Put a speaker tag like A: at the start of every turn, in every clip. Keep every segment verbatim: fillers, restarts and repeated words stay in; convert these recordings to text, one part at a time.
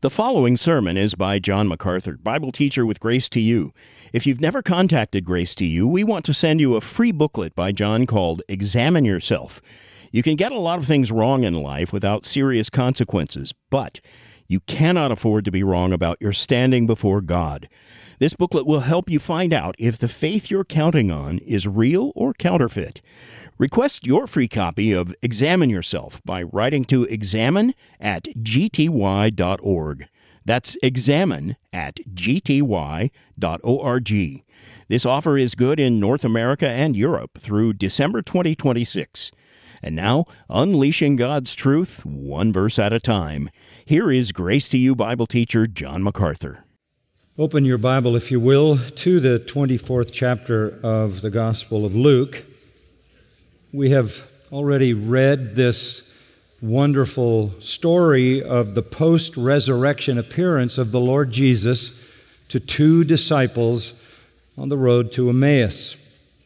A: The following sermon is by John MacArthur, Bible teacher with Grace to You. If you've never contacted Grace to You, we want to send you a free booklet by John called Examine Yourself. You can get a lot of things wrong in life without serious consequences, but you cannot afford to be wrong about your standing before God. This booklet will help you find out if the faith you're counting on is real or counterfeit. Request your free copy of Examine Yourself by writing to examine at g t y dot org. That's examine at g t y dot org. This offer is good in North America and Europe through December twenty twenty-six. And now, unleashing God's truth, one verse at a time. Here is Grace to You Bible teacher John MacArthur.
B: Open your Bible, if you will, to the twenty-fourth chapter of the Gospel of Luke. We have already read this wonderful story of the post-resurrection appearance of the Lord Jesus to two disciples on the road to Emmaus.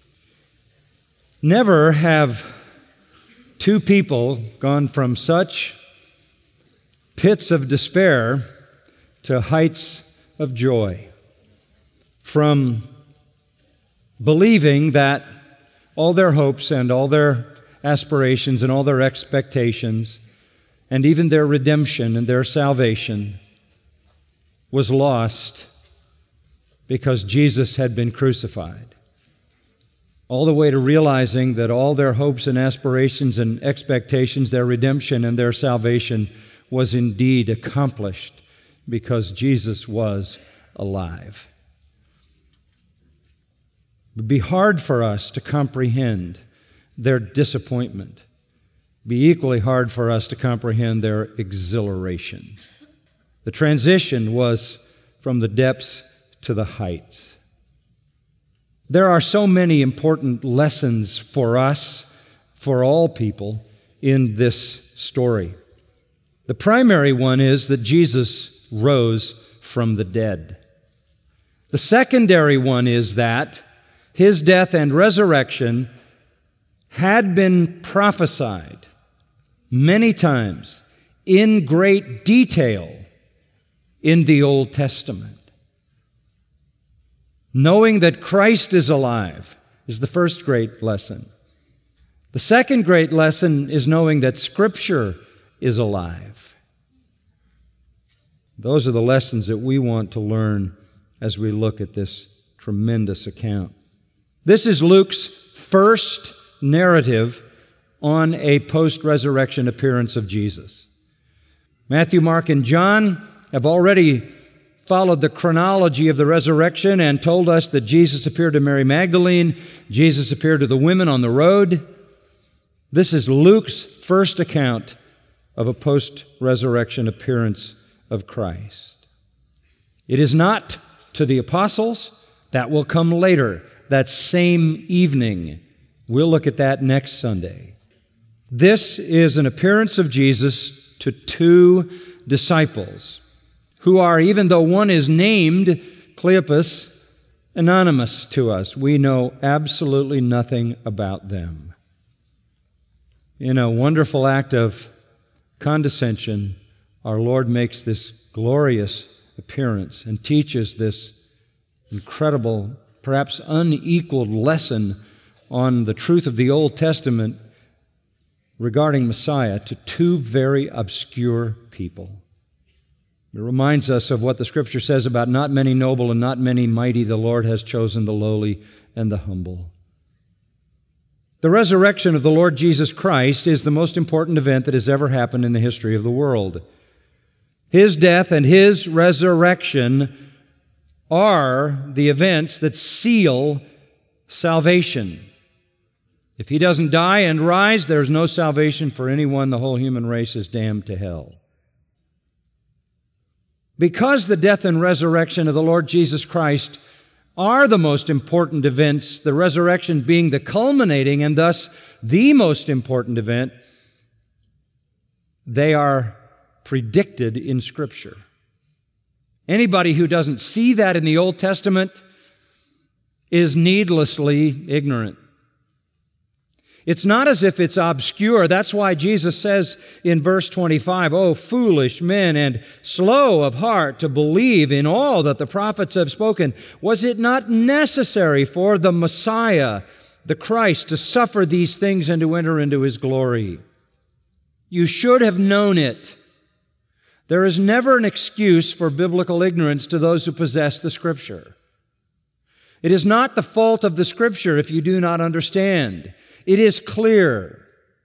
B: Never have two people gone from such pits of despair to heights of joy, from believing that all their hopes and all their aspirations and all their expectations and even their redemption and their salvation was lost because Jesus had been crucified, all the way to realizing that all their hopes and aspirations and expectations, their redemption and their salvation was indeed accomplished because Jesus was alive. It would be hard for us to comprehend their disappointment. It would be equally hard for us to comprehend their exhilaration. The transition was from the depths to the heights. There are so many important lessons for us, for all people, in this story. The primary one is that Jesus rose from the dead. The secondary one is that His death and resurrection had been prophesied many times in great detail in the Old Testament. Knowing that Christ is alive is the first great lesson. The second great lesson is knowing that Scripture is alive. Those are the lessons that we want to learn as we look at this tremendous account. This is Luke's first narrative on a post-resurrection appearance of Jesus. Matthew, Mark, and John have already followed the chronology of the resurrection and told us that Jesus appeared to Mary Magdalene, Jesus appeared to the women on the road. This is Luke's first account of a post-resurrection appearance of Christ. It is not to the apostles. That will come later, that same evening. We'll look at that next Sunday. This is an appearance of Jesus to two disciples who are, even though one is named Cleopas, anonymous to us. We know absolutely nothing about them. In a wonderful act of condescension, our Lord makes this glorious appearance and teaches this incredible, perhaps unequaled lesson on the truth of the Old Testament regarding Messiah to two very obscure people. It reminds us of what the Scripture says about not many noble and not many mighty. The Lord has chosen the lowly and the humble. The resurrection of the Lord Jesus Christ is the most important event that has ever happened in the history of the world. His death and His resurrection are the events that seal salvation. If He doesn't die and rise, there's no salvation for anyone. The whole human race is damned to hell. Because the death and resurrection of the Lord Jesus Christ are the most important events, the resurrection being the culminating and thus the most important event, they are predicted in Scripture. Anybody who doesn't see that in the Old Testament is needlessly ignorant. It's not as if it's obscure. That's why Jesus says in verse twenty-five, "O foolish men and slow of heart to believe in all that the prophets have spoken. Was it not necessary for the Messiah, the Christ, to suffer these things and to enter into His glory? You should have known it." There is never an excuse for biblical ignorance to those who possess the Scripture. It is not the fault of the Scripture if you do not understand. It is clear.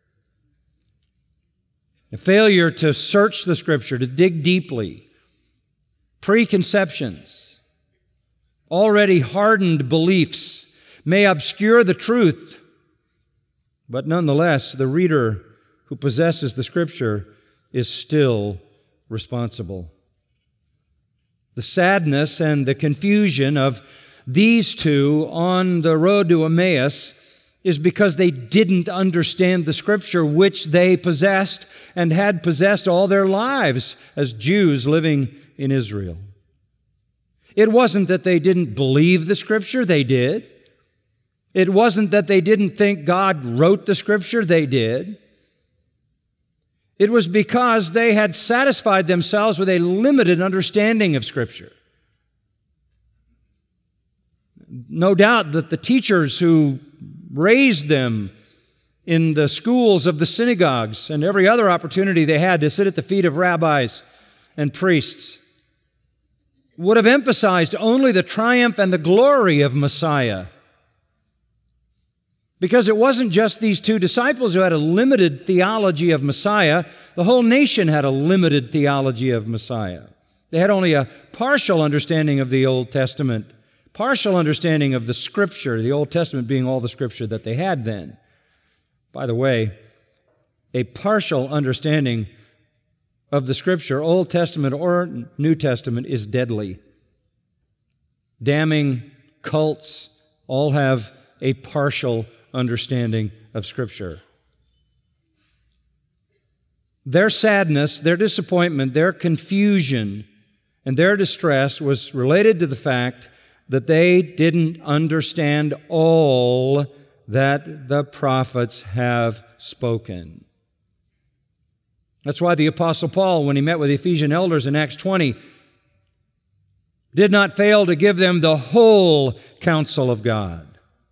B: A failure to search the Scripture, to dig deeply, preconceptions, already hardened beliefs may obscure the truth, but nonetheless, the reader who possesses the Scripture is still responsible. The sadness and the confusion of these two on the road to Emmaus is because they didn't understand the Scripture which they possessed and had possessed all their lives as Jews living in Israel. It wasn't that they didn't believe the Scripture, they did. It wasn't that they didn't think God wrote the Scripture, they did. It was because they had satisfied themselves with a limited understanding of Scripture. No doubt that the teachers who raised them in the schools of the synagogues and every other opportunity they had to sit at the feet of rabbis and priests would have emphasized only the triumph and the glory of Messiah. Because it wasn't just these two disciples who had a limited theology of Messiah. The whole nation had a limited theology of Messiah. They had only a partial understanding of the Old Testament, partial understanding of the Scripture, the Old Testament being all the Scripture that they had then. By the way, a partial understanding of the Scripture, Old Testament or New Testament, is deadly. Damning cults all have a partial understanding of Scripture. Their sadness, their disappointment, their confusion, and their distress was related to the fact that they didn't understand all that the prophets have spoken. That's why the Apostle Paul, when he met with the Ephesian elders in Acts twenty, did not fail to give them the whole counsel of God.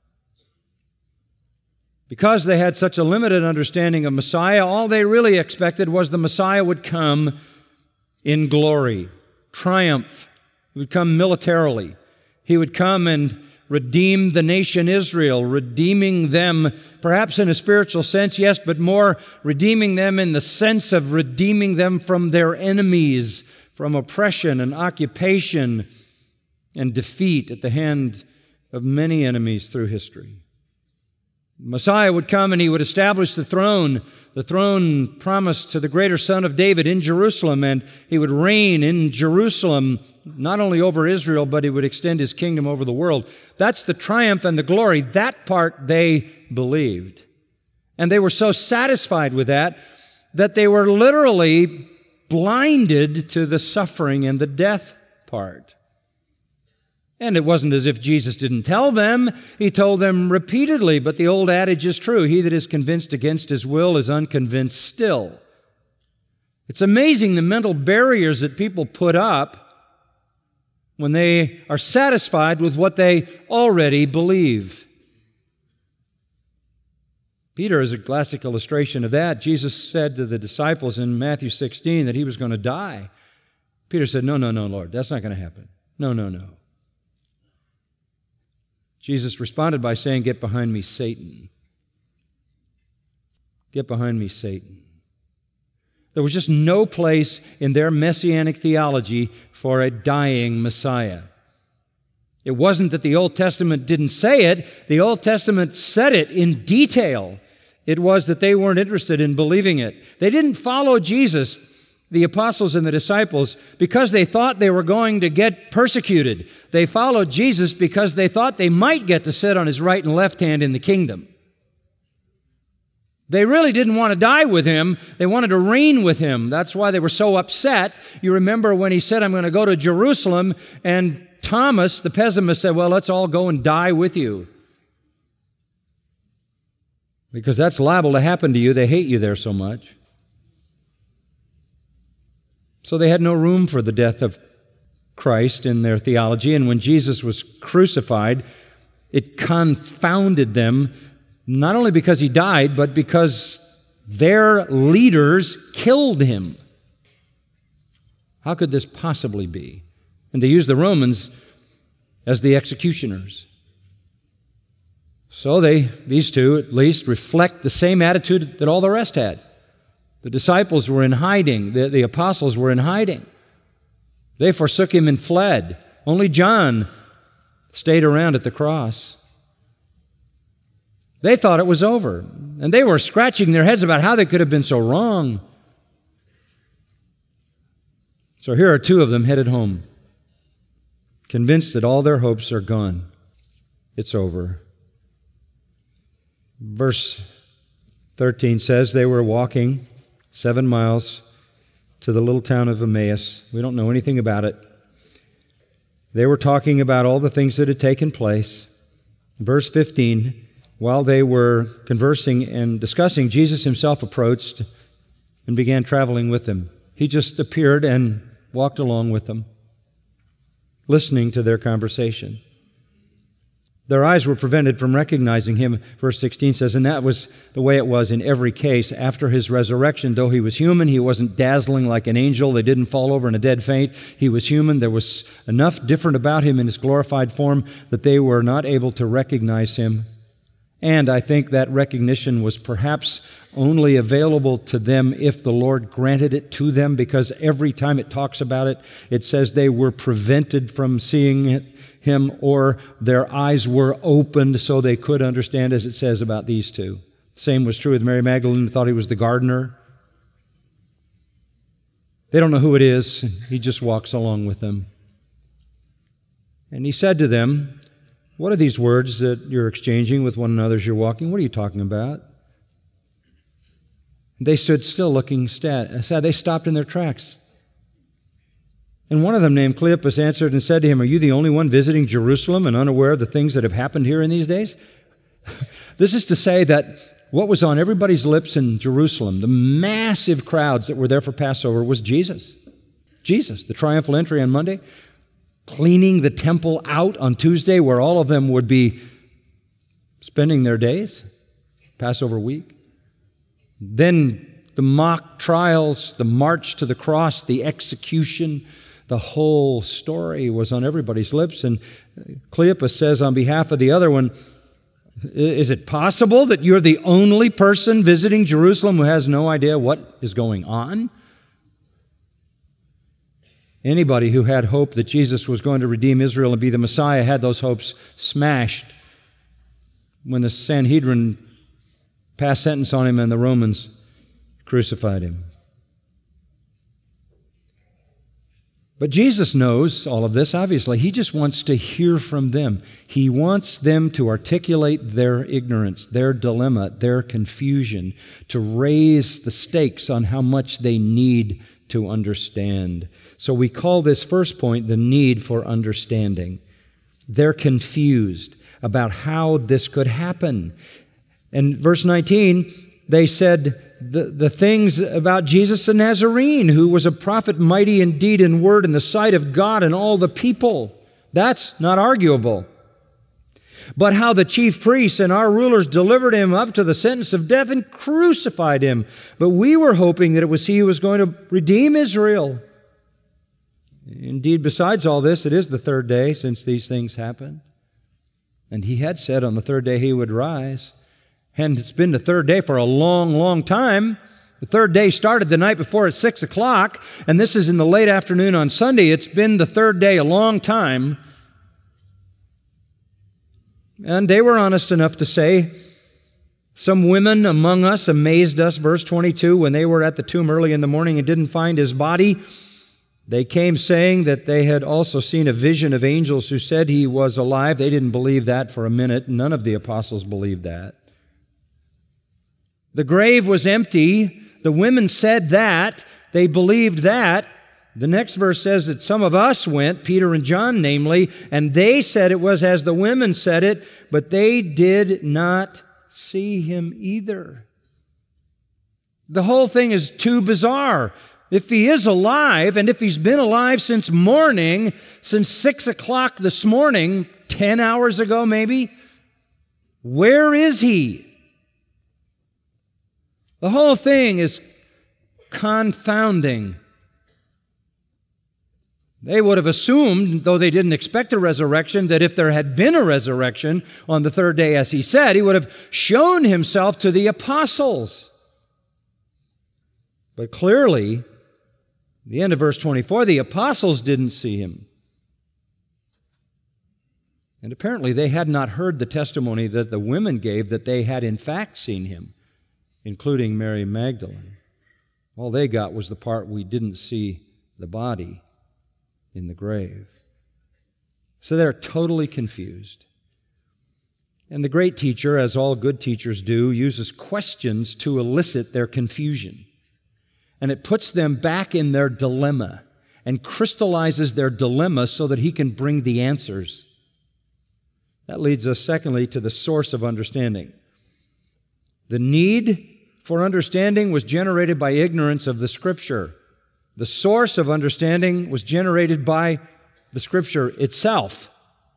B: Because they had such a limited understanding of Messiah, all they really expected was the Messiah would come in glory, triumph. He would come militarily. He would come and redeem the nation Israel, redeeming them perhaps in a spiritual sense, yes, but more redeeming them in the sense of redeeming them from their enemies, from oppression and occupation and defeat at the hand of many enemies through history. Messiah would come and He would establish the throne, the throne promised to the greater Son of David in Jerusalem, and He would reign in Jerusalem, not only over Israel, but He would extend His kingdom over the world. That's the triumph and the glory. That part they believed. And they were so satisfied with that, that they were literally blinded to the suffering and the death part. And it wasn't as if Jesus didn't tell them. He told them repeatedly, but the old adage is true. He that is convinced against his will is unconvinced still. It's amazing the mental barriers that people put up when they are satisfied with what they already believe. Peter is a classic illustration of that. Jesus said to the disciples in Matthew sixteen that He was going to die. Peter said, no, no, no, Lord, that's not going to happen. No, no, no. Jesus responded by saying, "Get behind me, Satan. Get behind me, Satan." There was just no place in their messianic theology for a dying Messiah. It wasn't that the Old Testament didn't say it. The Old Testament said it in detail. It was that they weren't interested in believing it. They didn't follow Jesus, the apostles and the disciples, because they thought they were going to get persecuted. They followed Jesus because they thought they might get to sit on His right and left hand in the kingdom. They really didn't want to die with Him. They wanted to reign with Him. That's why they were so upset. You remember when He said, "I'm going to go to Jerusalem," and Thomas, the pessimist, said, "Well, let's all go and die with you." because that's liable to happen to you. They hate you there so much. So they had no room for the death of Christ in their theology, and when Jesus was crucified, it confounded them, not only because he died, but because their leaders killed him. How could this possibly be? And they used the Romans as the executioners. So they, these two at least, reflect the same attitude that all the rest had. The disciples were in hiding. The, the apostles were in hiding. They forsook him and fled. Only John stayed around at the cross. They thought it was over, and they were scratching their heads about how they could have been so wrong. So here are two of them headed home, convinced that all their hopes are gone. It's over. Verse thirteen says they were walking seven miles to the little town of Emmaus. We don't know anything about it. They were talking about all the things that had taken place. Verse fifteen, while they were conversing and discussing, Jesus himself approached and began traveling with them. He just appeared and walked along with them, listening to their conversation. Their eyes were prevented from recognizing him, verse sixteen says, and that was the way it was in every case. After his resurrection, though he was human, he wasn't dazzling like an angel. They didn't fall over in a dead faint. He was human. There was enough different about him in his glorified form that they were not able to recognize him. And I think that recognition was perhaps only available to them if the Lord granted it to them, because every time it talks about it, it says they were prevented from seeing it, him, or their eyes were opened so they could understand, as it says about these two. Same was true with Mary Magdalene, who thought he was the gardener. They don't know who it is. He just walks along with them. And he said to them, what are these words that you're exchanging with one another as you're walking? What are you talking about? They stood still looking sad. They stopped in their tracks. And one of them, named Cleopas, answered and said to him, are you the only one visiting Jerusalem and unaware of the things that have happened here in these days? This is to say that what was on everybody's lips in Jerusalem, the massive crowds that were there for Passover, was Jesus. Jesus, the triumphal entry on Monday, cleaning the temple out on Tuesday, where all of them would be spending their days, Passover week. Then the mock trials, the march to the cross, the execution, the whole story was on everybody's lips. And Cleopas says on behalf of the other one, is it possible that you're the only person visiting Jerusalem who has no idea what is going on? Anybody who had hope that Jesus was going to redeem Israel and be the Messiah had those hopes smashed when the Sanhedrin passed sentence on him and the Romans crucified him. But Jesus knows all of this, obviously. He just wants to hear from them. He wants them to articulate their ignorance, their dilemma, their confusion, to raise the stakes on how much they need to understand. So we call this first point the need for understanding. They're confused about how this could happen. And verse nineteen, they said the, the things about Jesus the Nazarene, who was a prophet mighty in deed and word in the sight of God and all the people. That's not arguable. But how the chief priests and our rulers delivered him up to the sentence of death and crucified him. But we were hoping that it was he who was going to redeem Israel. Indeed, besides all this, it is the third day since these things happened. And he had said on the third day he would rise. And it's been the third day for a long, long time. The third day started the night before at six o'clock, and this is in the late afternoon on Sunday. It's been the third day a long time. And they were honest enough to say, some women among us amazed us, verse twenty-two, when they were at the tomb early in the morning and didn't find his body. They came saying that they had also seen a vision of angels who said he was alive. They didn't believe that for a minute. None of the apostles believed that. The grave was empty. The women said that. They believed that. The next verse says that some of us went, Peter and John namely, and they said it was as the women said it, but they did not see him either. The whole thing is too bizarre. If he is alive, and if he's been alive since morning, since six o'clock this morning, ten hours ago maybe, where is he? The whole thing is confounding. They would have assumed, though they didn't expect a resurrection, that if there had been a resurrection on the third day, as he said, he would have shown himself to the apostles. But clearly, the end of verse twenty-four, the apostles didn't see him. And apparently they had not heard the testimony that the women gave that they had in fact seen him, including Mary Magdalene. All they got was the part we didn't see the body in the grave. So they're totally confused. And the great teacher, as all good teachers do, uses questions to elicit their confusion. And it puts them back in their dilemma and crystallizes their dilemma so that he can bring the answers. That leads us, secondly, to the source of understanding. The need for understanding was generated by ignorance of the Scripture. The source of understanding was generated by the Scripture itself.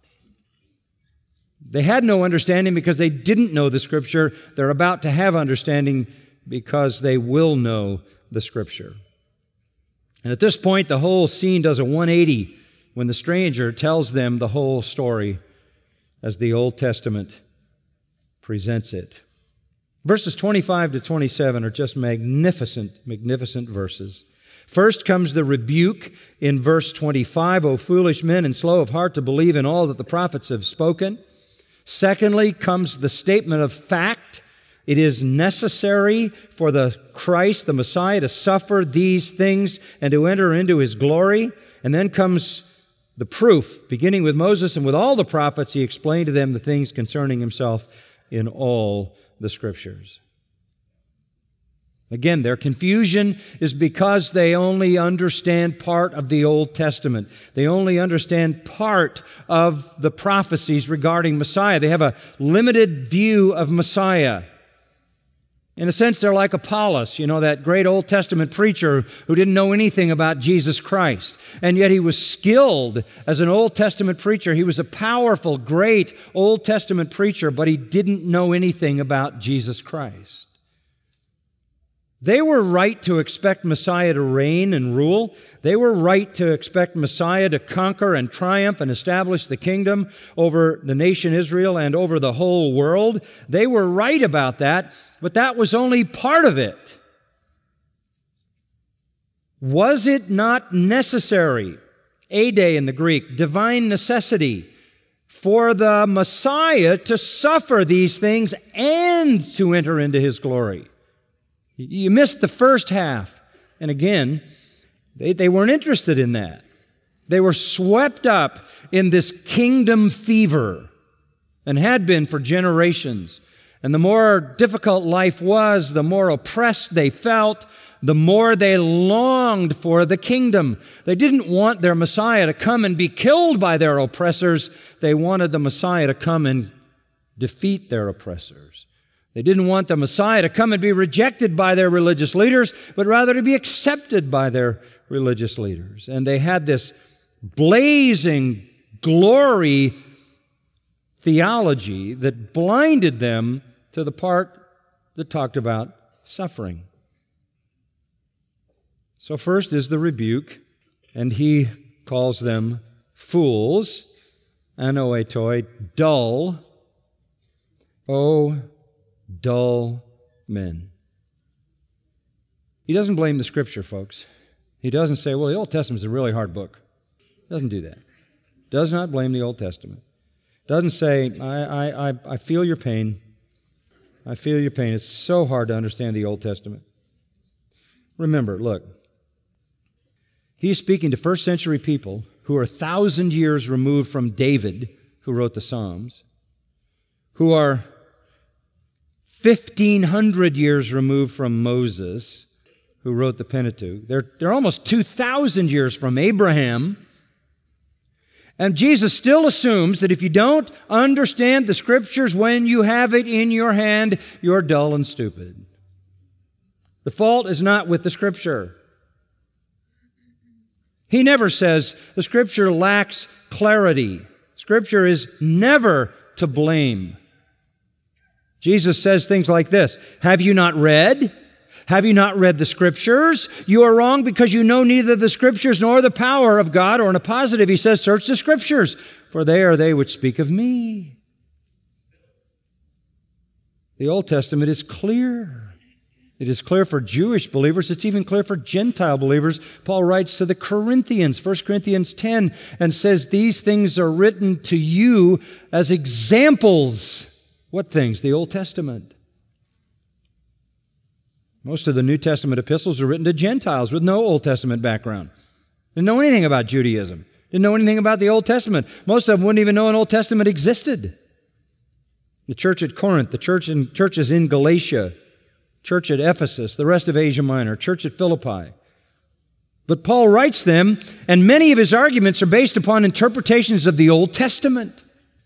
B: They had no understanding because they didn't know the Scripture. They're about to have understanding because they will know the Scripture. And at this point, the whole scene does a one eighty when the stranger tells them the whole story as the Old Testament presents it. Verses twenty-five to twenty-seven are just magnificent, magnificent verses. First comes the rebuke in verse twenty-five, O foolish men and slow of heart to believe in all that the prophets have spoken. Secondly comes the statement of fact. It is necessary for the Christ, the Messiah, to suffer these things and to enter into His glory. And then comes the proof. Beginning with Moses and with all the prophets, He explained to them the things concerning Himself in all the Scriptures. Again, their confusion is because they only understand part of the Old Testament. They only understand part of the prophecies regarding Messiah. They have a limited view of Messiah. In a sense, they're like Apollos, you know, that great Old Testament preacher who didn't know anything about Jesus Christ. And yet he was skilled as an Old Testament preacher. He was a powerful, great Old Testament preacher, but he didn't know anything about Jesus Christ. They were right to expect Messiah to reign and rule. They were right to expect Messiah to conquer and triumph and establish the kingdom over the nation Israel and over the whole world. They were right about that, but that was only part of it. Was it not necessary, ade in the Greek, divine necessity, for the Messiah to suffer these things and to enter into His glory? You missed the first half. And again, they, they weren't interested in that. They were swept up in this kingdom fever and had been for generations. And the more difficult life was, the more oppressed they felt, the more they longed for the kingdom. They didn't want their Messiah to come and be killed by their oppressors. They wanted the Messiah to come and defeat their oppressors. They didn't want the Messiah to come and be rejected by their religious leaders, but rather to be accepted by their religious leaders. And they had this blazing glory theology that blinded them to the part that talked about suffering. So first is the rebuke, and he calls them fools, anoetoi, dull, oh, dull men. He doesn't blame the Scripture, folks. He doesn't say, well, the Old Testament is a really hard book. He doesn't do that. Does not blame the Old Testament. Doesn't say, I, I, I, I feel your pain. I feel your pain. It's so hard to understand the Old Testament. Remember, look, he's speaking to first century people who are a thousand years removed from David, who wrote the Psalms, who are fifteen hundred years removed from Moses, who wrote the Pentateuch. They're, they're almost two thousand years from Abraham. And Jesus still assumes that if you don't understand the Scriptures when you have it in your hand, you're dull and stupid. The fault is not with the Scripture. He never says the Scripture lacks clarity. Scripture is never to blame. Jesus says things like this: have you not read? Have you not read the Scriptures? You are wrong because you know neither the Scriptures nor the power of God. Or in a positive, he says, search the Scriptures, for they are they which speak of me. The Old Testament is clear. It is clear for Jewish believers. It's even clear for Gentile believers. Paul writes to the Corinthians, First Corinthians ten, and says, these things are written to you as examples. What things? The Old Testament. Most of the New Testament epistles are written to Gentiles with no Old Testament background. Didn't know anything about Judaism. Didn't know anything about the Old Testament. Most of them wouldn't even know an Old Testament existed. The church at Corinth, the church in, churches in Galatia, church at Ephesus, the rest of Asia Minor, church at Philippi. But Paul writes them, and many of his arguments are based upon interpretations of the Old Testament.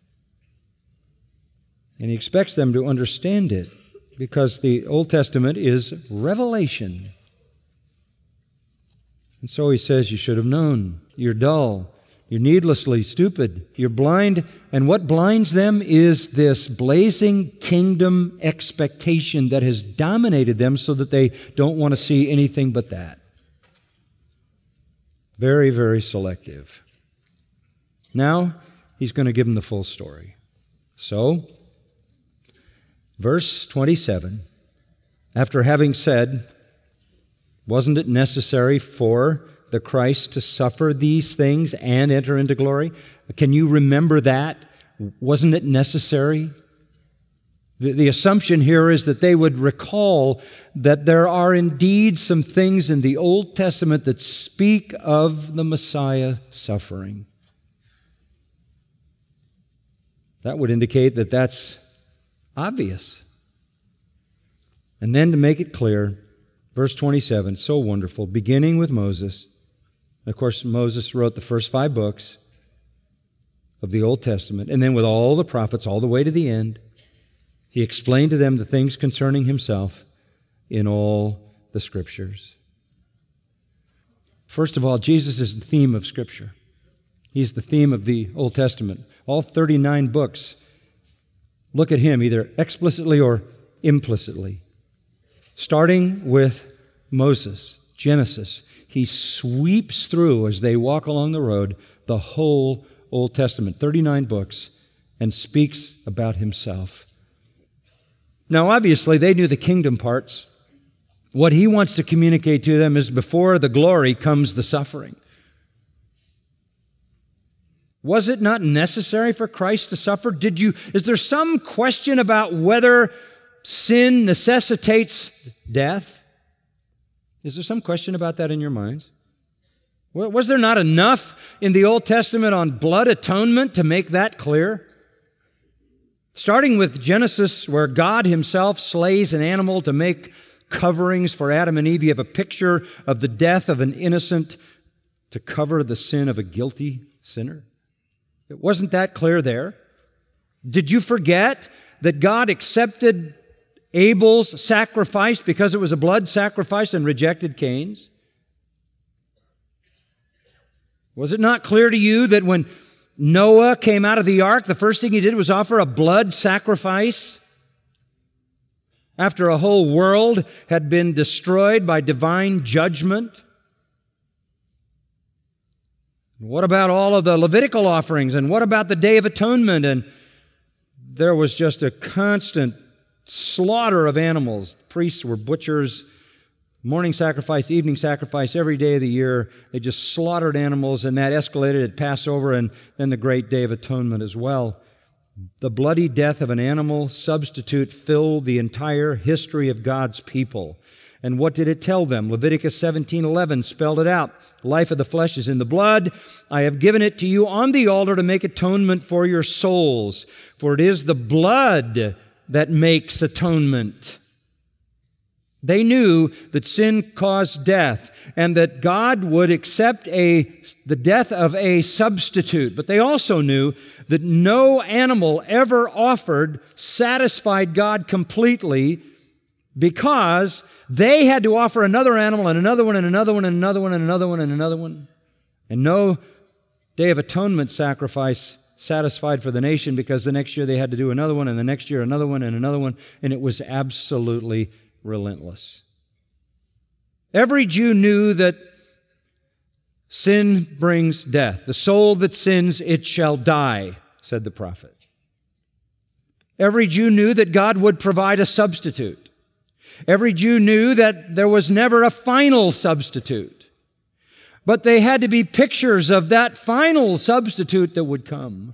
B: And he expects them to understand it, because the Old Testament is revelation. And so he says, you should have known. You're dull. You're needlessly stupid. You're blind. And what blinds them is this blazing kingdom expectation that has dominated them so that they don't want to see anything but that. Very, very selective. Now, he's going to give them the full story. So, verse twenty-seven, after having said, wasn't it necessary for the Christ to suffer these things and enter into glory? Can you remember that? Wasn't it necessary? The, the assumption here is that they would recall that there are indeed some things in the Old Testament that speak of the Messiah suffering. That would indicate that that's obvious. And then to make it clear, verse twenty-seven, so wonderful, beginning with Moses. Of course, Moses wrote the first five books of the Old Testament, and then with all the prophets all the way to the end, he explained to them the things concerning himself in all the Scriptures. First of all, Jesus is the theme of Scripture. He's the theme of the Old Testament. All thirty-nine books look at him either explicitly or implicitly. Starting with Moses, Genesis, he sweeps through, as they walk along the road, the whole Old Testament, thirty-nine books, and speaks about himself. Now, obviously, they knew the kingdom parts. What he wants to communicate to them is before the glory comes the suffering. Was it not necessary for Christ to suffer? Did you, is there some question about whether sin necessitates death? Is there some question about that in your minds? Was there not enough in the Old Testament on blood atonement to make that clear? Starting with Genesis, where God himself slays an animal to make coverings for Adam and Eve, you have a picture of the death of an innocent to cover the sin of a guilty sinner. It wasn't that clear there. Did you forget that God accepted Abel's sacrifice because it was a blood sacrifice and rejected Cain's? Was it not clear to you that when Noah came out of the ark, the first thing he did was offer a blood sacrifice after a whole world had been destroyed by divine judgment? What about all of the Levitical offerings? And what about the Day of Atonement? And there was just a constant slaughter of animals. Priests were butchers. Morning sacrifice, evening sacrifice, every day of the year. They just slaughtered animals, and that escalated at Passover and then the great Day of Atonement as well. The bloody death of an animal substitute filled the entire history of God's people. And what did it tell them? Leviticus seventeen eleven spelled it out. Life of the flesh is in the blood. I have given it to you on the altar to make atonement for your souls. For it is the blood that makes atonement. They knew that sin caused death and that God would accept a, the death of a substitute. But they also knew that no animal ever offered satisfied God completely, because they had to offer another animal and another one and another one and another one and another one and another one. And no Day of Atonement sacrifice satisfied for the nation, because the next year they had to do another one, and the next year another one and another one, and it was absolutely relentless. Every Jew knew that sin brings death. The soul that sins, it shall die, said the prophet. Every Jew knew that God would provide a substitute. Every Jew knew that there was never a final substitute. But they had to be pictures of that final substitute that would come.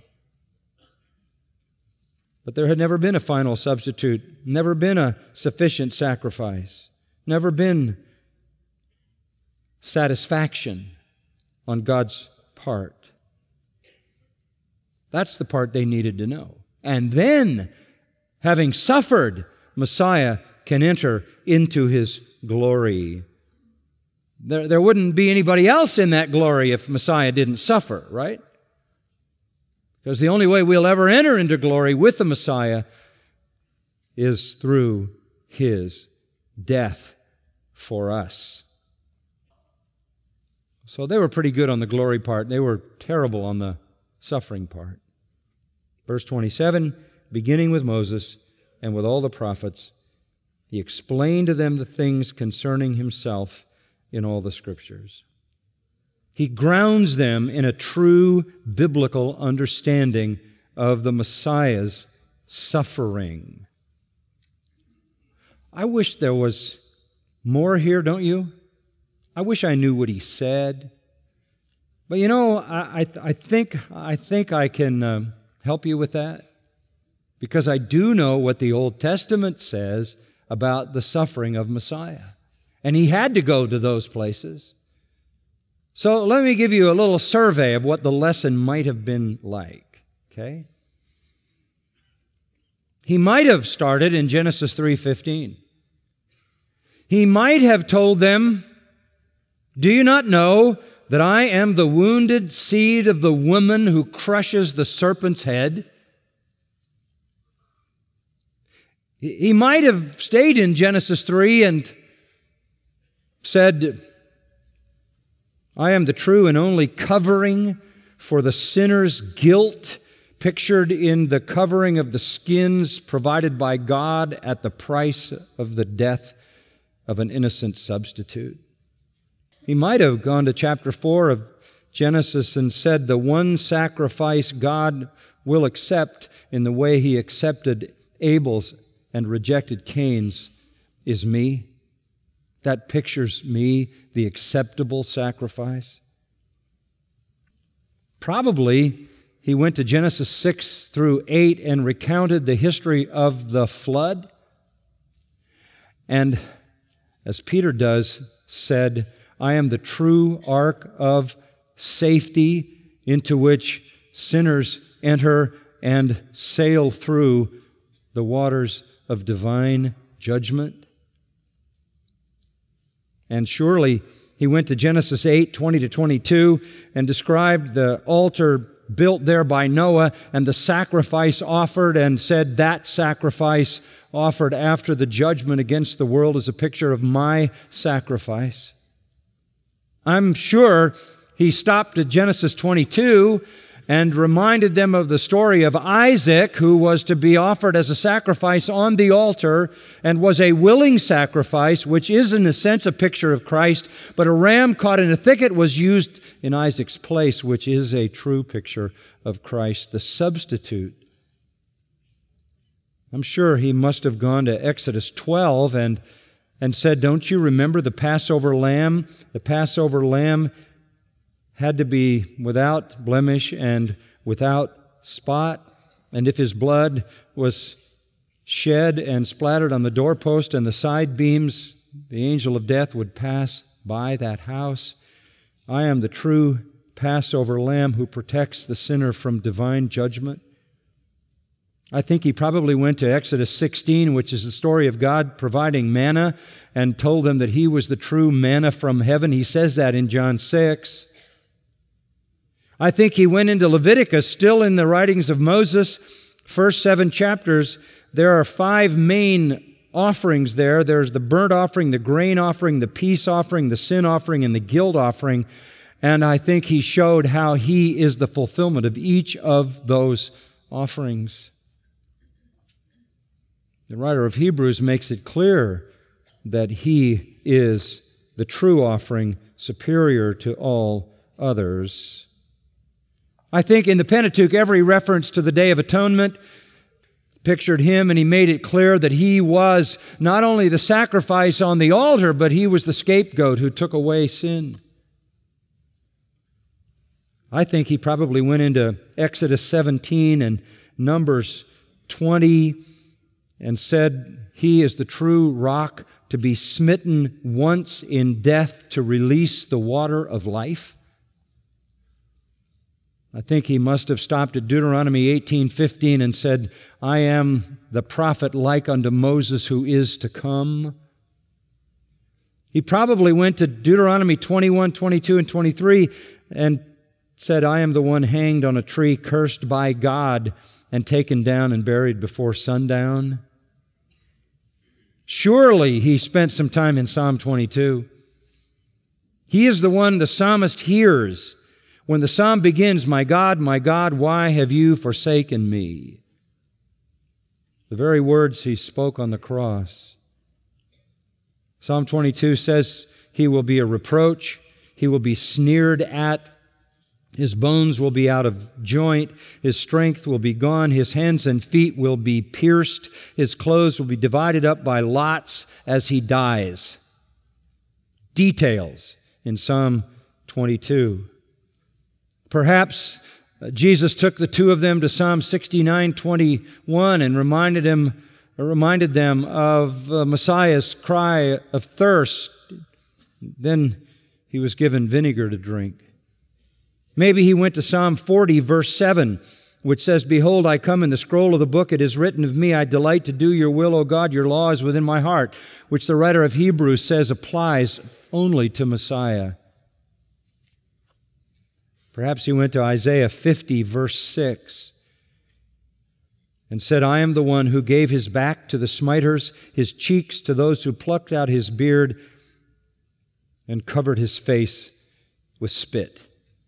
B: But there had never been a final substitute, never been a sufficient sacrifice, never been satisfaction on God's part. That's the part they needed to know. And then, having suffered, Messiah can enter into His glory. There, there wouldn't be anybody else in that glory if Messiah didn't suffer, right? Because the only way we'll ever enter into glory with the Messiah is through His death for us. So they were pretty good on the glory part. They were terrible on the suffering part. Verse twenty-seven, beginning with Moses and with all the prophets, He explained to them the things concerning Himself in all the Scriptures. He grounds them in a true biblical understanding of the Messiah's suffering. I wish there was more here, don't you? I wish I knew what He said. But you know, I, I, I think I think I can uh, help you with that, because I do know what the Old Testament says about the suffering of Messiah. And He had to go to those places. So let me give you a little survey of what the lesson might have been like, okay? He might have started in Genesis three fifteen. He might have told them, "Do you not know that I am the wounded seed of the woman who crushes the serpent's head?" He might have stayed in Genesis three and said, "I am the true and only covering for the sinner's guilt," pictured in the covering of the skins provided by God at the price of the death of an innocent substitute. He might have gone to chapter four of Genesis and said, "The one sacrifice God will accept in the way He accepted Abel's and rejected Cain's is me." That pictures me, the acceptable sacrifice. Probably he went to Genesis six through eight and recounted the history of the flood. And as Peter does, said, "I am the true ark of safety into which sinners enter and sail through the waters of divine judgment." And surely he went to Genesis eight, twenty to twenty-two, and described the altar built there by Noah and the sacrifice offered, and said that sacrifice offered after the judgment against the world is a picture of my sacrifice. I'm sure he stopped at Genesis twenty-two and reminded them of the story of Isaac, who was to be offered as a sacrifice on the altar and was a willing sacrifice, which is in a sense a picture of Christ, but a ram caught in a thicket was used in Isaac's place, which is a true picture of Christ, the substitute. I'm sure he must have gone to Exodus twelve and, and said, "Don't you remember the Passover lamb? The Passover lamb had to be without blemish and without spot. And if his blood was shed and splattered on the doorpost and the side beams, the angel of death would pass by that house. I am the true Passover lamb who protects the sinner from divine judgment." I think he probably went to Exodus sixteen, which is the story of God providing manna, and told them that he was the true manna from heaven. He says that in John six. I think he went into Leviticus, still in the writings of Moses, first seven chapters. There are five main offerings there. There's the burnt offering, the grain offering, the peace offering, the sin offering, and the guilt offering. And I think he showed how he is the fulfillment of each of those offerings. The writer of Hebrews makes it clear that he is the true offering, superior to all others. I think in the Pentateuch, every reference to the Day of Atonement pictured him, and he made it clear that he was not only the sacrifice on the altar, but he was the scapegoat who took away sin. I think he probably went into Exodus seventeen and Numbers twenty and said he is the true rock to be smitten once in death to release the water of life. I think he must have stopped at Deuteronomy eighteen fifteen and said, I am the prophet like unto Moses who is to come. He probably went to Deuteronomy twenty-one, twenty-two, and twenty-three and said, I am the one hanged on a tree, cursed by God, and taken down and buried before sundown. Surely he spent some time in Psalm twenty-two. He is the one the psalmist hears when the psalm begins, My God, my God, why have you forsaken me? The very words he spoke on the cross. Psalm twenty-two says he will be a reproach, he will be sneered at, his bones will be out of joint, his strength will be gone, his hands and feet will be pierced, his clothes will be divided up by lots as he dies. Details in Psalm twenty-two. Perhaps Jesus took the two of them to Psalm sixty-nine twenty-one and reminded him, reminded them of uh, Messiah's cry of thirst. Then he was given vinegar to drink. Maybe he went to Psalm forty, verse seven, which says, Behold, I come in the scroll of the book. It is written of me, I delight to do your will, O God. Your law is within my heart, which the writer of Hebrews says applies only to Messiah. Perhaps he went to Isaiah fifty, verse six, and said, I am the one who gave his back to the smiters, his cheeks to those who plucked out his beard and covered his face with spit.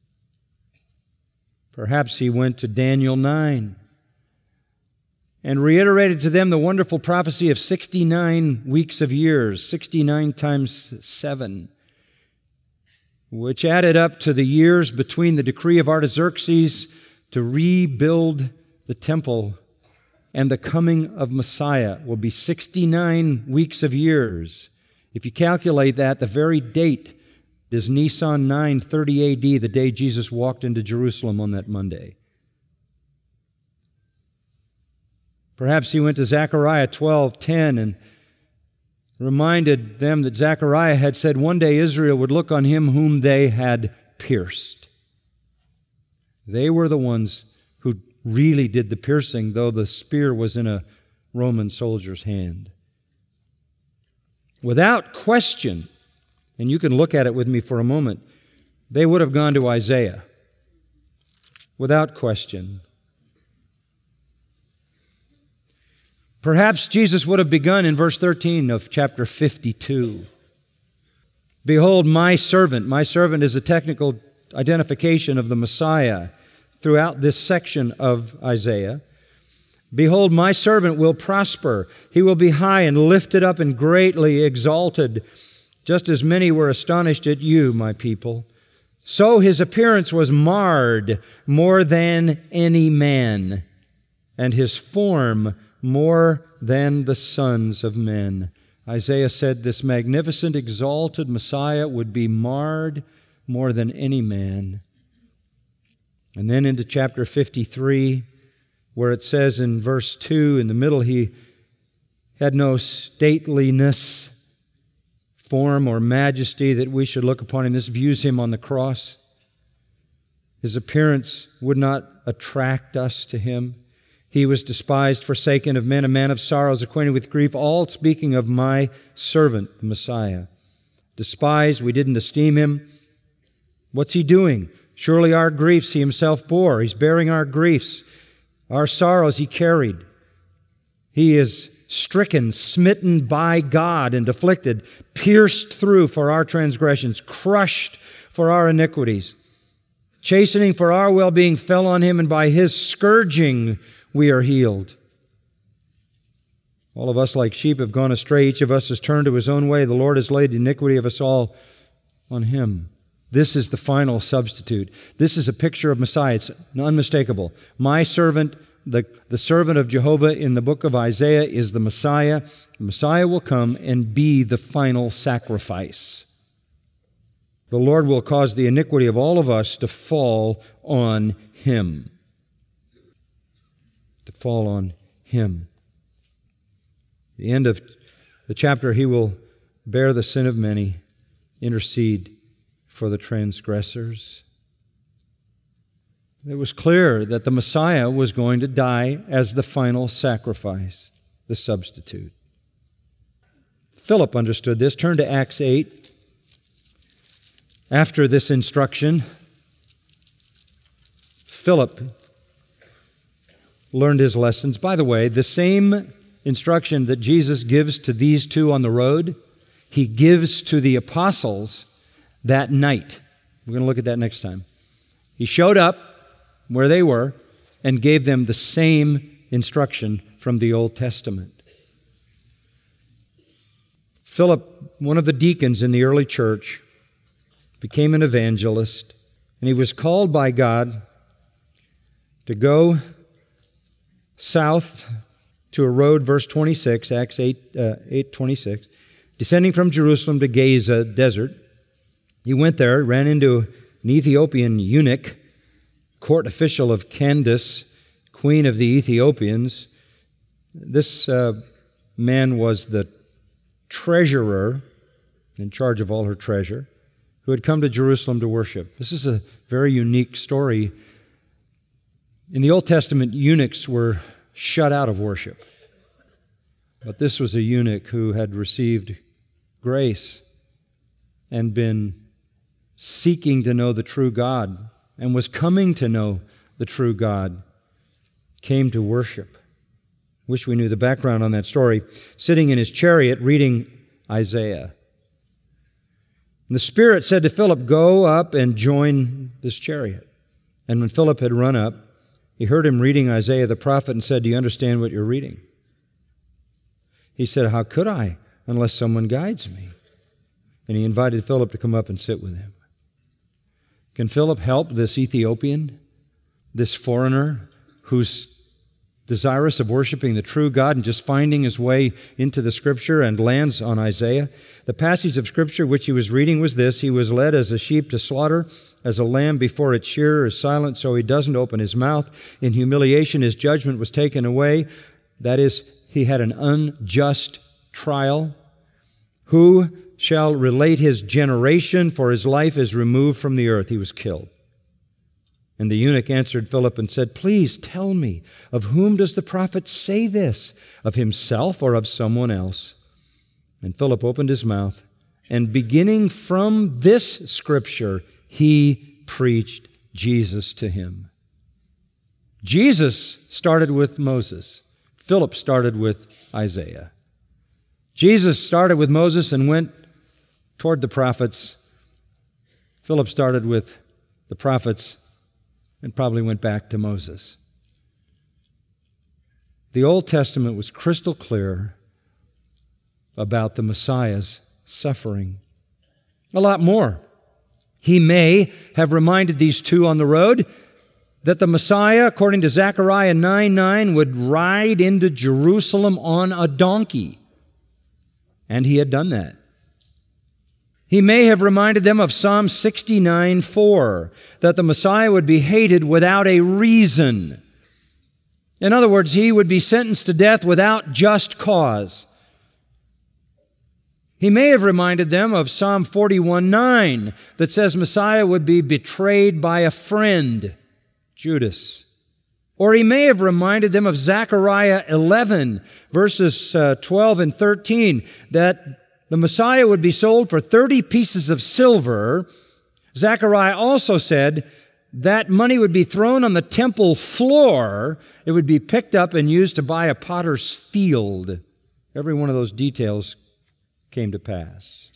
B: Perhaps he went to Daniel nine and reiterated to them the wonderful prophecy of sixty-nine weeks of years, sixty-nine times seven, which added up to the years between the decree of Artaxerxes to rebuild the temple and the coming of Messiah will be sixty-nine weeks of years. If you calculate that, the very date is Nisan nine thirty A D, the day Jesus walked into Jerusalem on that Monday. Perhaps he went to Zechariah twelve ten and reminded them that Zechariah had said one day Israel would look on him whom they had pierced. They were the ones who really did the piercing, though the spear was in a Roman soldier's hand. Without question, and you can look at it with me for a moment, they would have gone to Isaiah. Without question. Perhaps Jesus would have begun in verse thirteen of chapter fifty-two. Behold, my servant. My servant is a technical identification of the Messiah throughout this section of Isaiah. Behold, my servant will prosper. He will be high and lifted up and greatly exalted, just as many were astonished at you, my people. So his appearance was marred more than any man, and his form more than the sons of men. Isaiah said this magnificent, exalted Messiah would be marred more than any man. And then into chapter fifty-three, where it says in verse two, in the middle, he had no stateliness, form, or majesty that we should look upon him. This views him on the cross. His appearance would not attract us to him. He was despised, forsaken of men, a man of sorrows, acquainted with grief, all speaking of my servant, the Messiah. Despised, we didn't esteem him. What's he doing? Surely our griefs he himself bore. He's bearing our griefs. Our sorrows he carried. He is stricken, smitten by God, and afflicted, pierced through for our transgressions, crushed for our iniquities. Chastening for our well-being fell on him, and by his scourging we are healed. All of us like sheep have gone astray. Each of us has turned to his own way. The Lord has laid the iniquity of us all on him. This is the final substitute. This is a picture of Messiah. It's unmistakable. My servant, the, the servant of Jehovah in the book of Isaiah, is the Messiah. The Messiah will come and be the final sacrifice. The Lord will cause the iniquity of all of us to fall on him. To fall on him. At the end of the chapter, he will bear the sin of many, intercede for the transgressors. It was clear that the Messiah was going to die as the final sacrifice, the substitute. Philip understood this. Turn to Acts eight. After this instruction, Philip learned his lessons. By the way, the same instruction that Jesus gives to these two on the road, he gives to the apostles that night. We're going to look at that next time. He showed up where they were and gave them the same instruction from the Old Testament. Philip, one of the deacons in the early church, became an evangelist, and he was called by God to go south to a road, verse twenty-six, Acts eight, uh, eight twenty-six, descending from Jerusalem to Gaza desert. He went there, ran into an Ethiopian eunuch, court official of Candace, queen of the Ethiopians. This uh, man was the treasurer, in charge of all her treasure, who had come to Jerusalem to worship. This is a very unique story. In the Old Testament, eunuchs were shut out of worship. But this was a eunuch who had received grace and been seeking to know the true God and was coming to know the true God, came to worship. Wish we knew the background on that story. Sitting in his chariot reading Isaiah. And the Spirit said to Philip, "Go up and join this chariot." And when Philip had run up, he heard him reading Isaiah the prophet and said, "Do you understand what you're reading?" He said, "How could I, unless someone guides me?" And he invited Philip to come up and sit with him. Can Philip help this Ethiopian, this foreigner who's desirous of worshiping the true God and just finding his way into the Scripture and lands on Isaiah? The passage of Scripture which he was reading was this: "He was led as a sheep to slaughter, as a lamb before its shearer is silent, so he doesn't open his mouth. In humiliation his judgment was taken away." That is, he had an unjust trial. "Who shall relate his generation? For his life is removed from the earth." He was killed. And the eunuch answered Philip and said, "Please tell me, of whom does the prophet say this? Of himself or of someone else?" And Philip opened his mouth, and beginning from this scripture, he preached Jesus to him. Jesus started with Moses. Philip started with Isaiah. Jesus started with Moses and went toward the prophets. Philip started with the prophets and probably went back to Moses. The Old Testament was crystal clear about the Messiah's suffering. A lot more. He may have reminded these two on the road that the Messiah, according to Zechariah nine nine, would ride into Jerusalem on a donkey. And he had done that. He may have reminded them of Psalm sixty-nine four, that the Messiah would be hated without a reason. In other words, he would be sentenced to death without just cause. He may have reminded them of Psalm forty-one nine, that says Messiah would be betrayed by a friend, Judas. Or he may have reminded them of Zechariah eleven, verses uh, twelve and thirteen, that the Messiah would be sold for thirty pieces of silver. Zechariah also said that money would be thrown on the temple floor. It would be picked up and used to buy a potter's field. Every one of those details came to pass.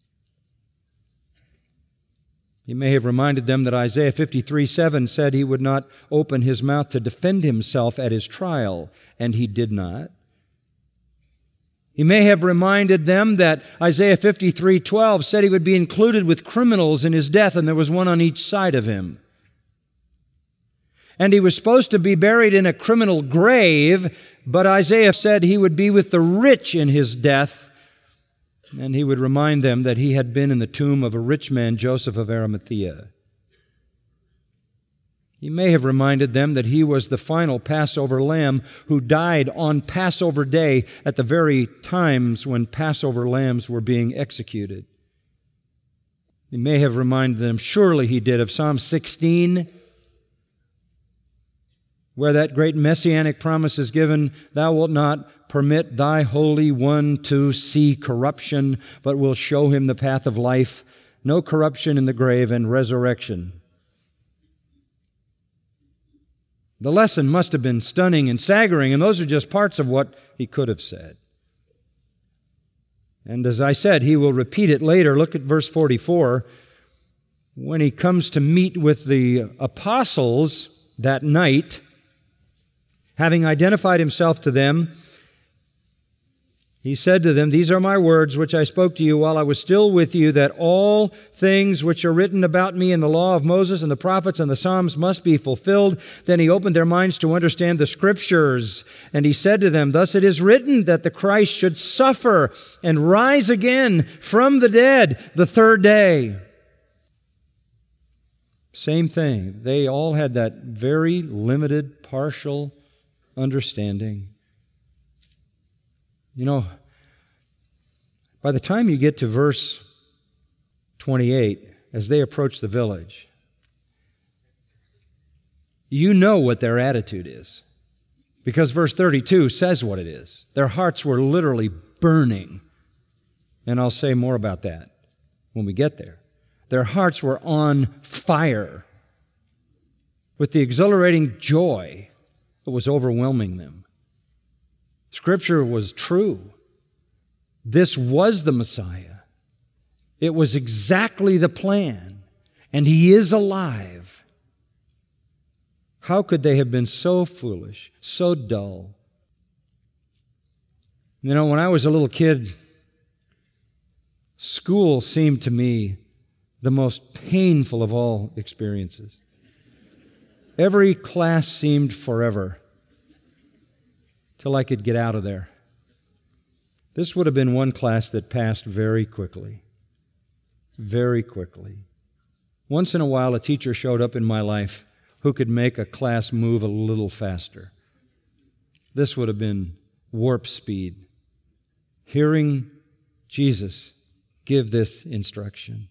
B: He may have reminded them that Isaiah fifty-three seven said he would not open his mouth to defend himself at his trial, and he did not. He may have reminded them that Isaiah fifty-three twelve said he would be included with criminals in his death, and there was one on each side of him. And he was supposed to be buried in a criminal grave, but Isaiah said he would be with the rich in his death, and he would remind them that he had been in the tomb of a rich man, Joseph of Arimathea. He may have reminded them that he was the final Passover lamb who died on Passover day at the very times when Passover lambs were being executed. He may have reminded them, surely he did, of Psalm sixteen, where that great messianic promise is given, thou wilt not permit thy Holy One to see corruption, but will show him the path of life, no corruption in the grave and resurrection. The lesson must have been stunning and staggering, and those are just parts of what he could have said. And as I said, he will repeat it later. Look at verse forty-four. When he comes to meet with the apostles that night, having identified himself to them, he said to them, these are my words which I spoke to you while I was still with you, that all things which are written about me in the law of Moses and the prophets and the Psalms must be fulfilled. Then he opened their minds to understand the Scriptures. And he said to them, thus it is written that the Christ should suffer and rise again from the dead the third day. Same thing. They all had that very limited, partial understanding. You know, by the time you get to verse twenty-eight, as they approach the village, you know what their attitude is. Because verse thirty-two says what it is. Their hearts were literally burning. And I'll say more about that when we get there. Their hearts were on fire with the exhilarating joy that was overwhelming them. Scripture was true. This was the Messiah. It was exactly the plan, and He is alive. How could they have been so foolish, so dull? You know, when I was a little kid, school seemed to me the most painful of all experiences. Every class seemed forever till I could get out of there. This would have been one class that passed very quickly. Very quickly. Once in a while, a teacher showed up in my life who could make a class move a little faster. This would have been warp speed. Hearing Jesus give this instruction.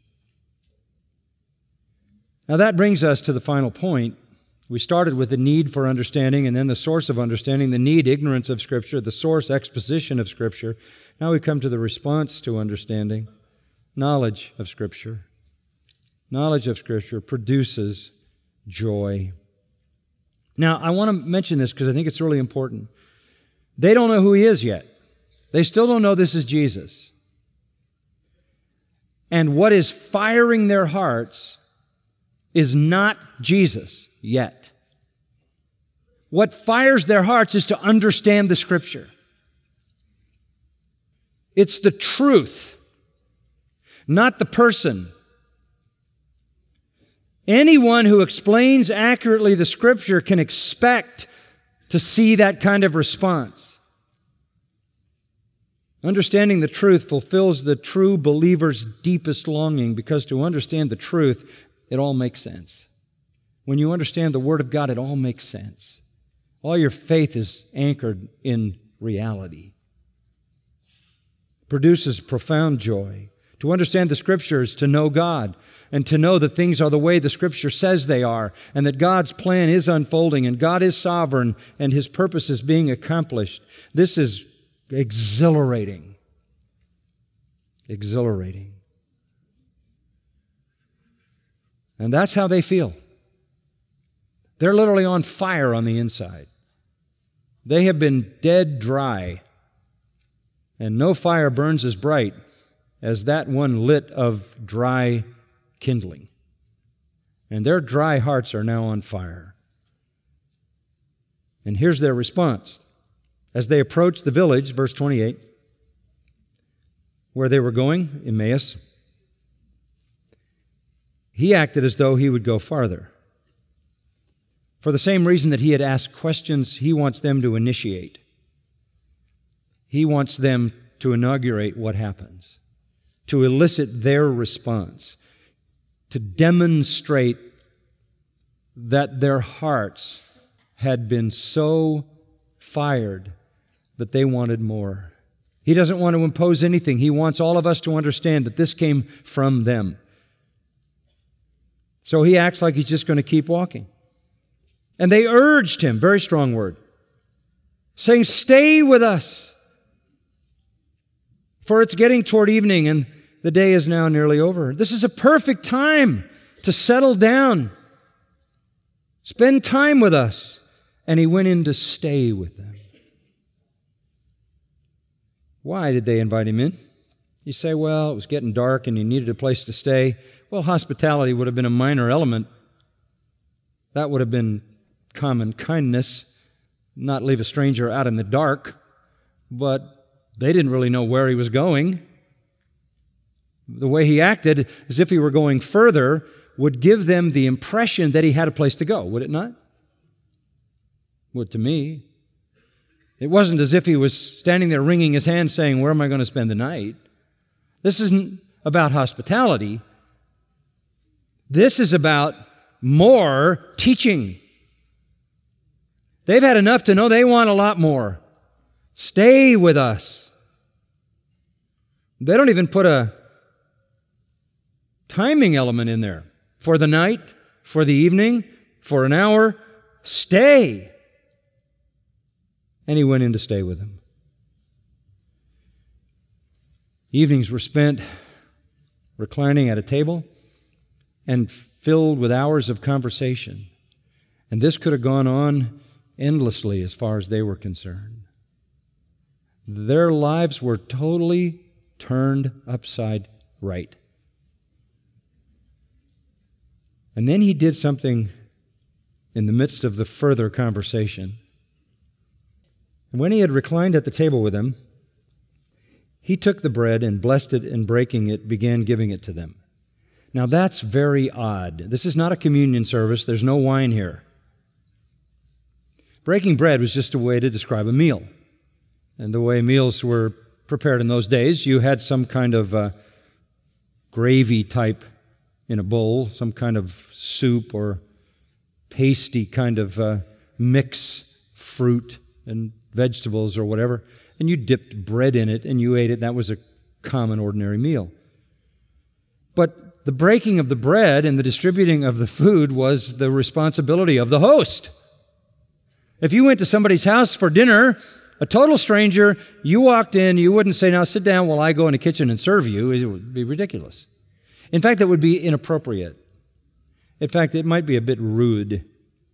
B: Now that brings us to the final point. We started with the need for understanding and then the source of understanding, the need, ignorance of Scripture, the source, exposition of Scripture. Now we come to the response to understanding, knowledge of Scripture. Knowledge of Scripture produces joy. Now, I want to mention this because I think it's really important. They don't know who He is yet. They still don't know this is Jesus. And what is firing their hearts is not Jesus yet. What fires their hearts is to understand the Scripture. It's the truth, not the person. Anyone who explains accurately the Scripture can expect to see that kind of response. Understanding the truth fulfills the true believer's deepest longing, because to understand the truth, it all makes sense. When you understand the Word of God, it all makes sense. All your faith is anchored in reality. It produces profound joy. To understand the Scriptures, to know God, and to know that things are the way the Scripture says they are, and that God's plan is unfolding, and God is sovereign, and His purpose is being accomplished. This is exhilarating. Exhilarating. And that's how they feel. They're literally on fire on the inside. They have been dead dry, and no fire burns as bright as that one lit of dry kindling. And their dry hearts are now on fire. And here's their response. As they approached the village, verse twenty-eight, where they were going, Emmaus, he acted as though he would go farther. For the same reason that he had asked questions, he wants them to initiate. He wants them to inaugurate what happens, to elicit their response, to demonstrate that their hearts had been so fired that they wanted more. He doesn't want to impose anything. He wants all of us to understand that this came from them. So he acts like he's just going to keep walking. And they urged him, very strong word, saying, "Stay with us, for it's getting toward evening and the day is now nearly over." This is a perfect time to settle down. Spend time with us. And he went in to stay with them. Why did they invite him in? You say, well, it was getting dark and he needed a place to stay. Well, hospitality would have been a minor element. That would have been common kindness, not leave a stranger out in the dark. But they didn't really know where he was going. The way he acted, as if he were going further, would give them the impression that he had a place to go, would it not? Would to me. It wasn't as if he was standing there wringing his hands saying, where am I going to spend the night? This isn't about hospitality. This is about more teaching. They've had enough to know they want a lot more. Stay with us. They don't even put a timing element in there. For the night, for the evening, for an hour, stay. And he went in to stay with them. Evenings were spent reclining at a table and filled with hours of conversation. And this could have gone on endlessly as far as they were concerned. Their lives were totally turned upside right. And then he did something in the midst of the further conversation. And when he had reclined at the table with them, he took the bread and blessed it, and breaking it, began giving it to them. Now that's very odd. This is not a communion service. There's no wine here. Breaking bread was just a way to describe a meal. And the way meals were prepared in those days, you had some kind of uh, gravy type in a bowl, some kind of soup or pasty kind of uh, mix, fruit and vegetables or whatever, and you dipped bread in it and you ate it. That was a common, ordinary meal. But the breaking of the bread and the distributing of the food was the responsibility of the host. If you went to somebody's house for dinner, a total stranger, you walked in, you wouldn't say, now sit down while I go in the kitchen and serve you. It would be ridiculous. In fact, it would be inappropriate. In fact, it might be a bit rude.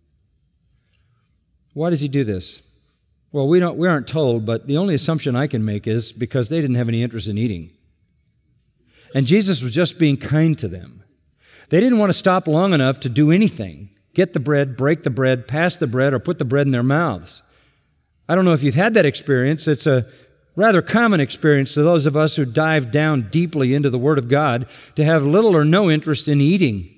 B: Why does he do this? Well, we don't, we aren't told, but the only assumption I can make is because they didn't have any interest in eating. And Jesus was just being kind to them. They didn't want to stop long enough to do anything. Get the bread, break the bread, pass the bread, or put the bread in their mouths. I don't know if you've had that experience. It's a rather common experience to those of us who dive down deeply into the Word of God to have little or no interest in eating.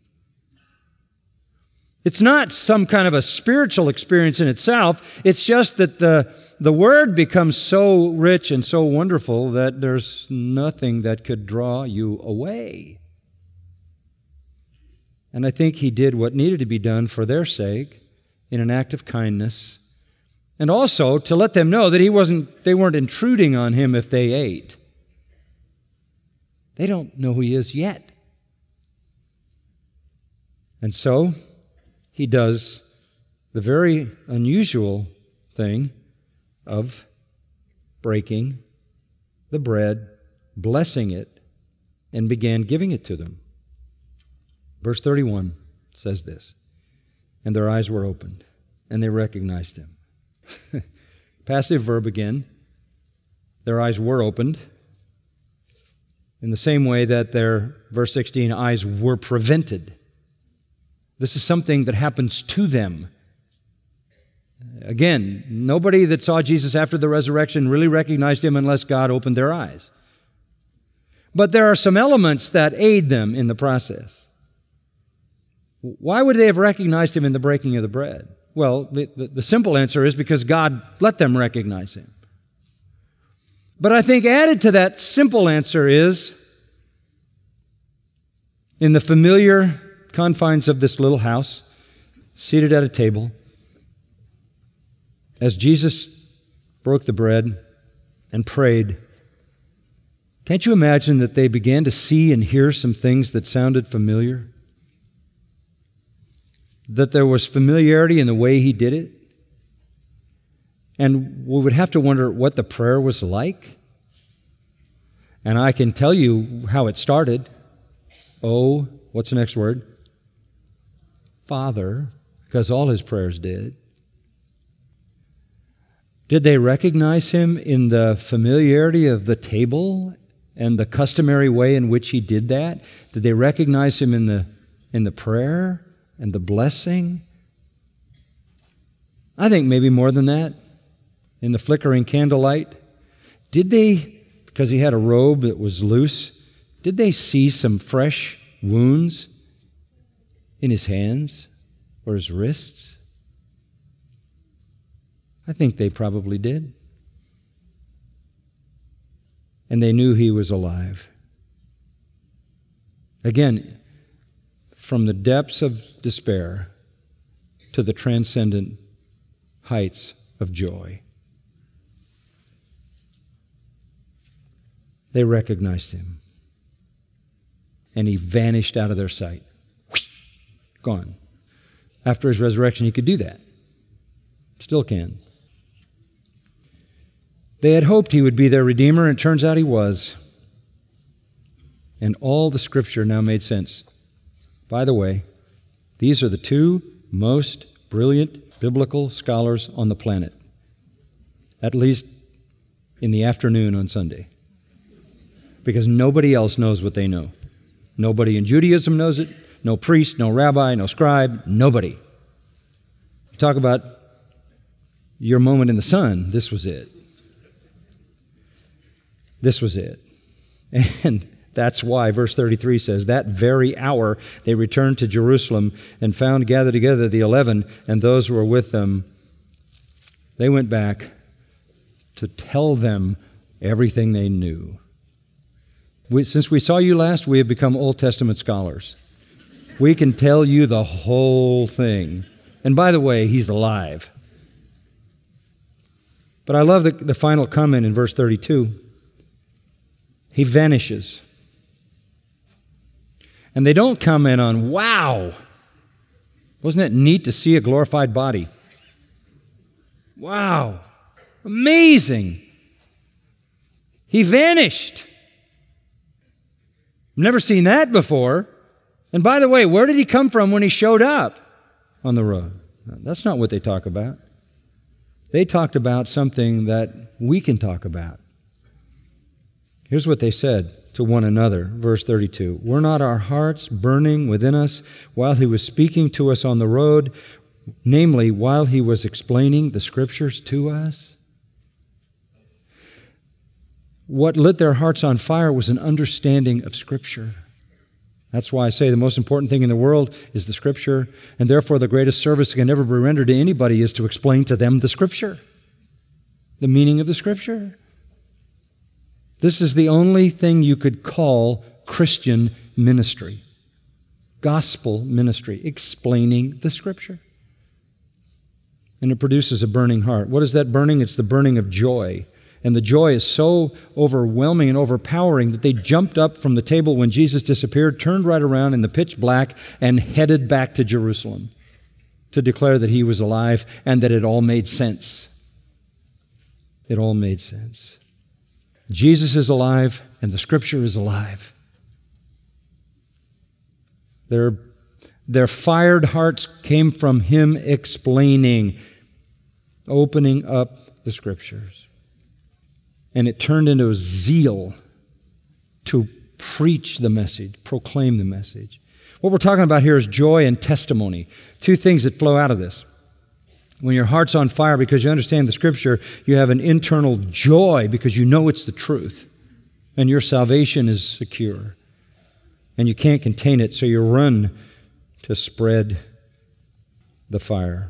B: It's not some kind of a spiritual experience in itself. It's just that the, the Word becomes so rich and so wonderful that there's nothing that could draw you away. And I think he did what needed to be done for their sake in an act of kindness, and also to let them know that he wasn't, they weren't intruding on him if they ate. They don't know who he is yet. And so he does the very unusual thing of breaking the bread, blessing it, and began giving it to them. Verse thirty-one says this, and their eyes were opened, and they recognized him. Passive verb again. Their eyes were opened in the same way that their, verse sixteen, eyes were prevented. This is something that happens to them. Again, nobody that saw Jesus after the resurrection really recognized him unless God opened their eyes. But there are some elements that aid them in the process. Why would they have recognized him in the breaking of the bread? Well, the, the, the simple answer is because God let them recognize him. But I think added to that simple answer is, in the familiar confines of this little house, seated at a table, as Jesus broke the bread and prayed, can't you imagine that they began to see and hear some things that sounded familiar? That there was familiarity in the way he did it? And we would have to wonder what the prayer was like. And I can tell you how it started. Oh, what's the next word? Father, because all his prayers did. Did they recognize him in the familiarity of the table and the customary way in which he did that? Did they recognize him in the, in the prayer and the blessing? I think maybe more than that. In the flickering candlelight. Did they, because he had a robe that was loose, did they see some fresh wounds in his hands or his wrists? I think they probably did. And they knew he was alive. Again, from the depths of despair to the transcendent heights of joy. They recognized him. And he vanished out of their sight. Gone. After his resurrection, he could do that. Still can. They had hoped he would be their Redeemer, and it turns out he was. And all the Scripture now made sense. By the way, these are the two most brilliant biblical scholars on the planet, at least in the afternoon on Sunday, because nobody else knows what they know. Nobody in Judaism knows it. No priest, no rabbi, no scribe, nobody. Talk about your moment in the sun. This was it. This was it. And that's why verse thirty-three says, that very hour they returned to Jerusalem and found gathered together the eleven and those who were with them. They went back to tell them everything they knew. We, since we saw you last, we have become Old Testament scholars. We can tell you the whole thing. And by the way, he's alive. But I love the, the final comment in verse thirty-two. He vanishes. And they don't comment on, wow, wasn't it neat to see a glorified body? Wow, amazing. He vanished. Never seen that before. And by the way, where did he come from when he showed up on the road? No, that's not what they talk about. They talked about something that we can talk about. Here's what they said to one another, verse thirty-two. Were not our hearts burning within us while he was speaking to us on the road, namely, while he was explaining the Scriptures to us? What lit their hearts on fire was an understanding of Scripture. That's why I say the most important thing in the world is the Scripture, and therefore the greatest service that can ever be rendered to anybody is to explain to them the Scripture, the meaning of the Scripture. This is the only thing you could call Christian ministry, gospel ministry, explaining the Scripture. And it produces a burning heart. What is that burning? It's the burning of joy. And the joy is so overwhelming and overpowering that they jumped up from the table when Jesus disappeared, turned right around in the pitch black, and headed back to Jerusalem to declare that he was alive and that it all made sense. It all made sense. Jesus is alive and the Scripture is alive. Their, their fired hearts came from him explaining, opening up the Scriptures. And it turned into a zeal to preach the message, proclaim the message. What we're talking about here is joy and testimony, two things that flow out of this. When your heart's on fire because you understand the Scripture, you have an internal joy because you know it's the truth, and your salvation is secure. And you can't contain it, so you run to spread the fire.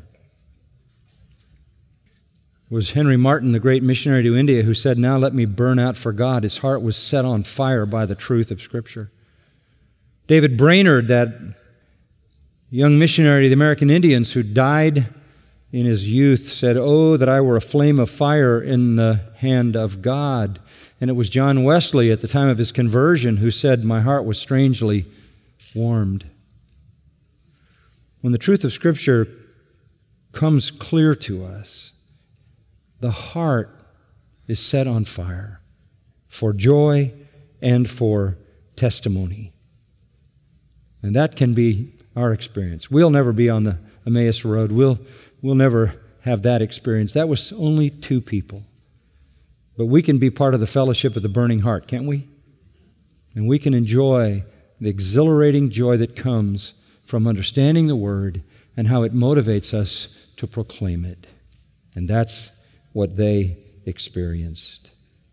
B: It was Henry Martyn, the great missionary to India, who said, "Now let me burn out for God." His heart was set on fire by the truth of Scripture. David Brainerd, that young missionary to the American Indians who died in his youth, said, "Oh, that I were a flame of fire in the hand of God." And it was John Wesley at the time of his conversion who said, "My heart was strangely warmed." When the truth of Scripture comes clear to us, the heart is set on fire for joy and for testimony. And that can be our experience. We'll never be on the Emmaus Road. We'll, we'll never have that experience. That was only two people. But we can be part of the fellowship of the burning heart, can't we? And we can enjoy the exhilarating joy that comes from understanding the Word and how it motivates us to proclaim it. And that's what they experienced.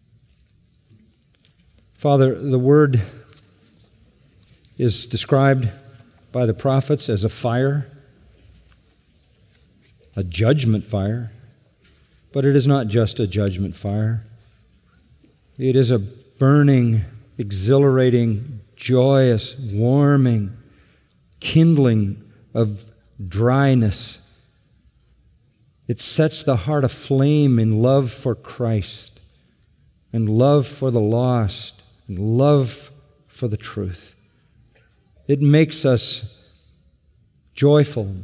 B: Father, the Word is described by the prophets as a fire, a judgment fire, but it is not just a judgment fire. It is a burning, exhilarating, joyous, warming, kindling of dryness. It sets the heart aflame in love for Christ and love for the lost and love for the truth. It makes us joyful,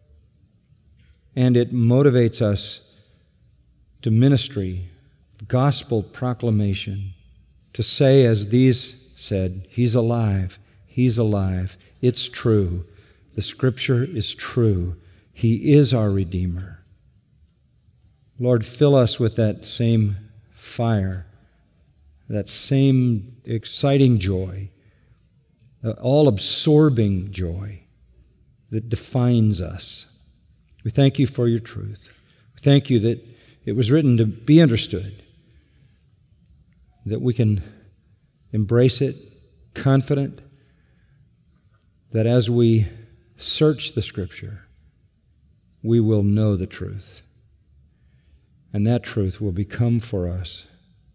B: and it motivates us to ministry, gospel proclamation, to say, as these said, He's alive, He's alive, it's true, the Scripture is true, He is our Redeemer. Lord, fill us with that same fire, that same exciting joy, all-absorbing joy that defines us. We thank you for your truth. We thank you that it was written to be understood, that we can embrace it, confident that as we search the Scripture, we will know the truth. And that truth will become for us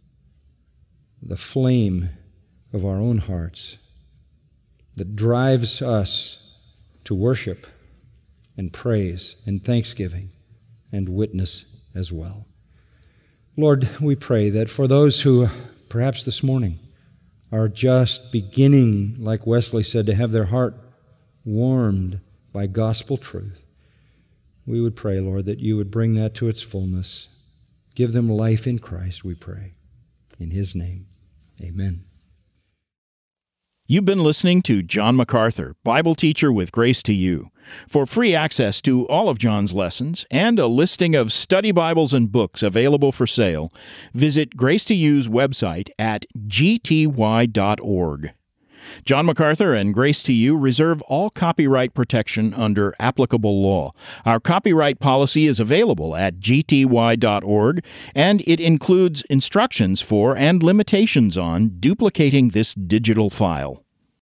B: the flame of our own hearts that drives us to worship and praise and thanksgiving and witness as well. Lord, we pray that for those who perhaps this morning are just beginning, like Wesley said, to have their heart warmed by gospel truth, we would pray, Lord, that you would bring that to its fullness. Give them life in Christ, we pray. In His name, amen.
A: You've been listening to John MacArthur, Bible teacher with Grace to You. For free access to all of John's lessons and a listing of study Bibles and books available for sale, visit Grace to You's website at g t y dot org. John MacArthur and Grace to You reserve all copyright protection under applicable law. Our copyright policy is available at g t y dot org, and it includes instructions for and limitations on duplicating this digital file.